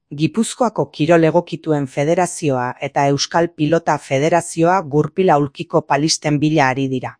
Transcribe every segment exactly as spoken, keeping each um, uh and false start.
Gipuzkoako Kirol Egokituen Federazioa eta Euskal Pilota Federazioa gurpil aulkiko palisten bila ari dira.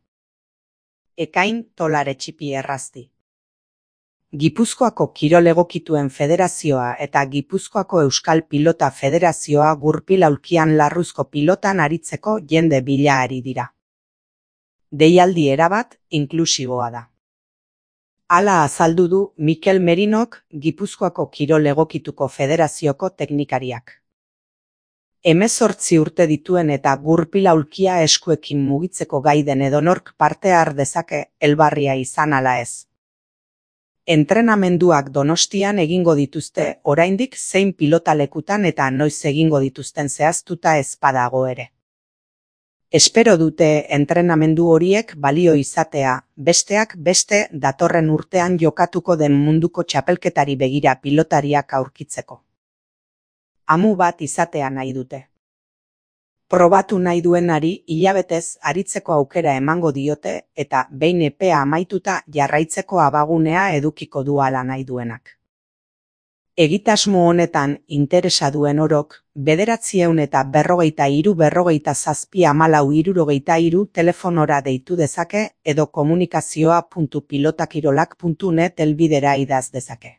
Ekain tolare txipi errazti. Gipuzkoako Kirol Egokituen Federazioa eta Gipuzkoako Euskal Pilota Federazioa gurpil aulkian larruzko pilotan aritzeko jende bila ari dira. Deialdi erabat inklusiboa da. Hala azaldu du Mikel Merinok, Gipuzkoako Kirol Egokituko Federazioko teknikariak. Hemezortzi urte dituen eta gurpil aulkia eskuekin mugitzeko gai den edonork parte har dezake helbarria izan ala ez. Entrenamenduak Donostian egingo dituzte, oraindik zein pilotalekutan eta noiz egingo dituzten zehaztuta ez badago ere. Espero dute entrenamendu horiek balio izatea, besteak beste datorren urtean jokatuko den munduko txapelketari begira pilotariak aurkitzeko. Amu bat izatea nahi dute. Probatu nahi duenari hilabetez aritzeko aukera emango diote eta behin epea amaituta jarraitzeko abagunea edukiko du hala nahi duenak. Egitasmo honetan interesa duen orok, bederatziehun eta berrogeita hiru berrogeita zazpi hamalau hirurogeita hiru telefonora deitu dezake edo komunikazioa puntu pilotakirolak puntu net helbidera idaz dezake.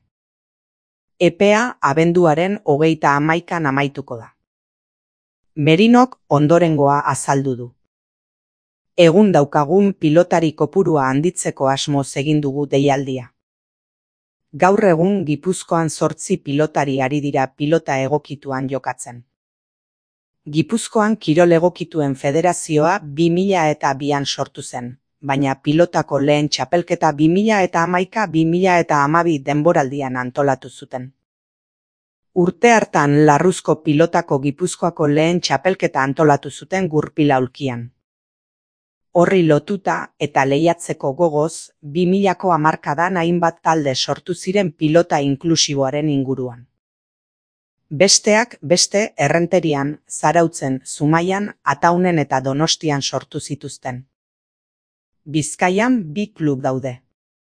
Epea abenduaren hogeita hamaikan amaituko da. Merinok ondorengoa azaldu du. Egun daukagun pilotari kopurua handitzeko asmoz egin dugu deialdia. Gaur egun Gipuzkoan zortzi pilotari ari dira pilota egokituan jokatzen. Gipuzkoan Kirol Egokituen Federazioa bi mila eta bian sortu zen, baina pilotako lehen txapelketa bi mila eta hamaika bi mila eta hamabi denboraldian antolatu zuten. Urte hartan larruzko pilotako Gipuzkoako lehen txapelketa antolatu zuten gurpil aulkian. Horri lotuta eta lehiatzeko gogoz, bi milako hamarkadan hainbat talde sortu ziren pilota inklusiboaren inguruan. Besteak beste Errenterian, Zarautzen, Zumaian, Ataunen eta Donostian sortu zituzten. Bizkaian bi klub daude.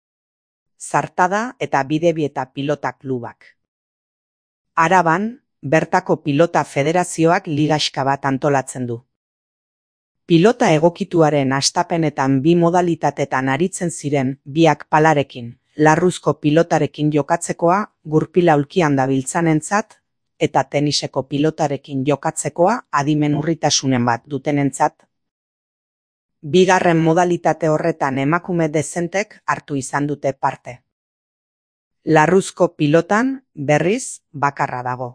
Zartada eta Bidebieta Pilota Klubak. Araban, bertako pilota federazioak ligaxka bat antolatzen du. Pilota egokituaren hastapenetan bi modalitatetan aritzen ziren, biak palarekin, larruzko pilotarekin jokatzekoa, gurpil aulkian dabiltzanentzat, eta teniseko pilotarekin jokatzekoa adimen urritasunen bat dutenentzat. Bigarren modalitate horretan emakume dezentek hartu izan dute parte. Larruzko pilotan, berriz, bakarra dago.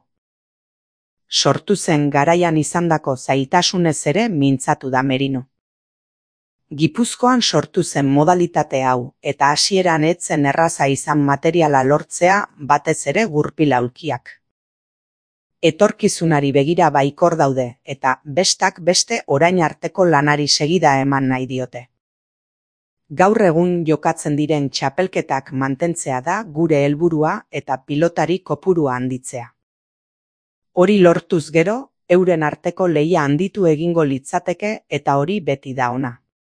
Sortu zen garaian izandako zailtasunez ere mintzatu da Merino. Gipuzkoan sortu zen modalitate hau eta hasieran ez zen erraza izan materiala lortzea batez ere gurpil aulkiak. Etorkizunari begira baikor daude eta bestak beste orain arteko lanari segida eman nahi diote. Gaur egun jokatzen diren txapelketak mantentzea da gure helburua eta pilotari kopurua handitzea. Hori lortuz gero, euren arteko lehia handitu egingo litzateke eta hori beti da ona.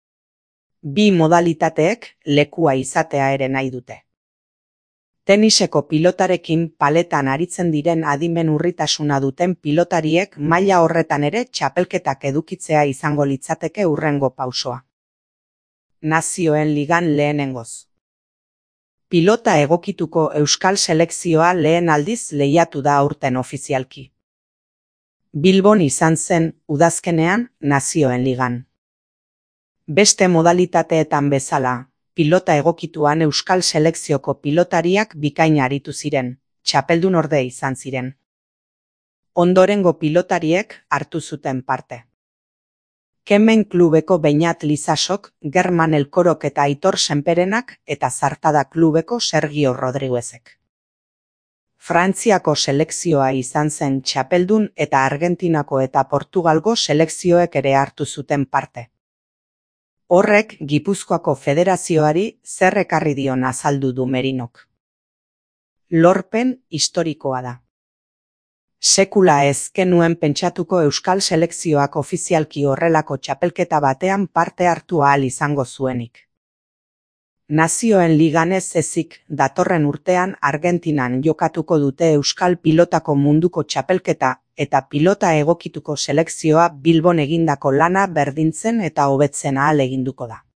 Bi modalitateek lekua izatea ere nahi dute. Teniseko pilotarekin paletan aritzen diren adimen urritasuna duten pilotariek maila horretan ere txapelketak edukitzea izango litzateke hurrengo pausoa. Nazioen ligan lehenengoz. Pilota egokituko Euskal Selekzioa lehen aldiz lehiatu da aurten ofizialki. Bilbon izan zen udazkenean Nazioen ligan. Beste modalitateetan bezala, pilota egokituan Euskal Selekzioko pilotariak bikain aritu ziren, txapeldun orde izan ziren. Ondorengo pilotariek hartu zuten parte. Kemen klubeko Beñat Lizasok, German Elkorok eta Aitor Senperenak eta Zartada klubeko Sergio Rodriguezek. Frantziako selekzioa izan zen txapeldun eta Argentinako eta Portugalgo selekzioek ere hartu zuten parte. Horrek Gipuzkoako Federazioari zer ekarri dion azaldu du Merinok. Lorpen historikoa da. Sekula ez genuen pentsatuko Euskal Selekzioak ofizialki horrelako txapelketa batean parte hartu ahal izango zuenik. Nazioen Ligan ez ezik datorren urtean Argentinan jokatuko dute Euskal Pilotako munduko txapelketa eta pilota egokituko selekzioa Bilbon egindako lana berdintzen eta hobetzen ahaleginduko da.